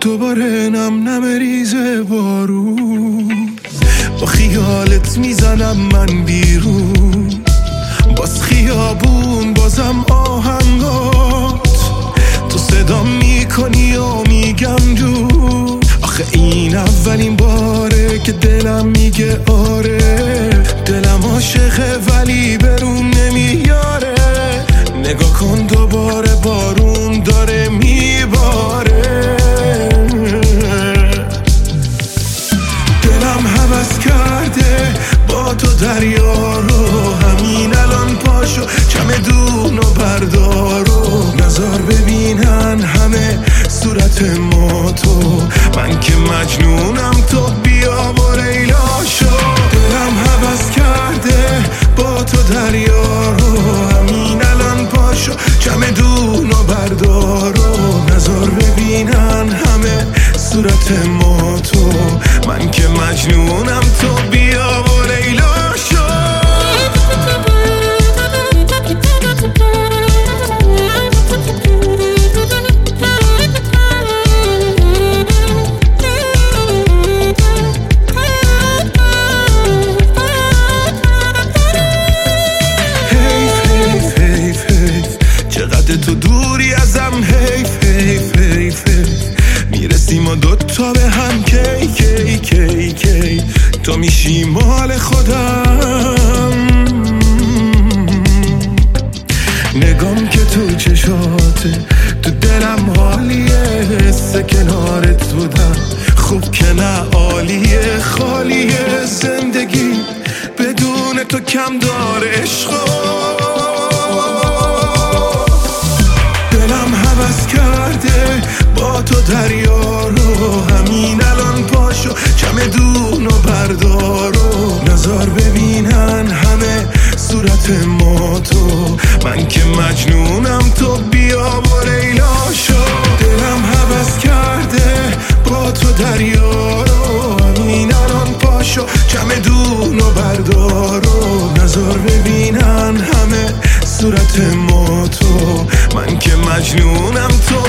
دوباره نم ریزه بارون، با خیالت میزنم من بیرون، باز خیابون بازم آهنگات، تو صدا میکنی و میگم جو. آخه این اولین باره که دلم میگه آره، دلم عاشقه ولی برون نمیاره. نگاه کن دوباره بارون داره میباره، دلم هوس کرده با تو دریا رو، همین الان پاشو چمدون و بردار و نظر ببینن همه صورت ما تو. من که مجنونم تو بیا و لیلا شو. دلم هوس کرده با تو دریا رو، همین الان پاشو چمدون و بردار و نظر ببینن همه صورت ما تو. من که مجنونم تو بیا و لیلا شو. چقدر تو دوری ازم، حیف حیف حیف، میرسیم و دوتا به هم کی کی کی کی، تو میشی مال خودم. نگام که تو چشاته، تو دلم حالیه، حس کنارت بودم خوب که نه عالیه. خالیه زندگی بدون تو کم داره عشقا. دلم هوس کرده با تو دریا رو، همین الان پاشو چمدون و بردار و نظر ببینن همه صورت ما تو. من که مجنونم تو بیا و لیلا شو. دلم هوس کرده با تو دریا رو، همین الان پاشو چمدون و بردار و نظر ببینن همه صورت ما تو. من که مجنونم تو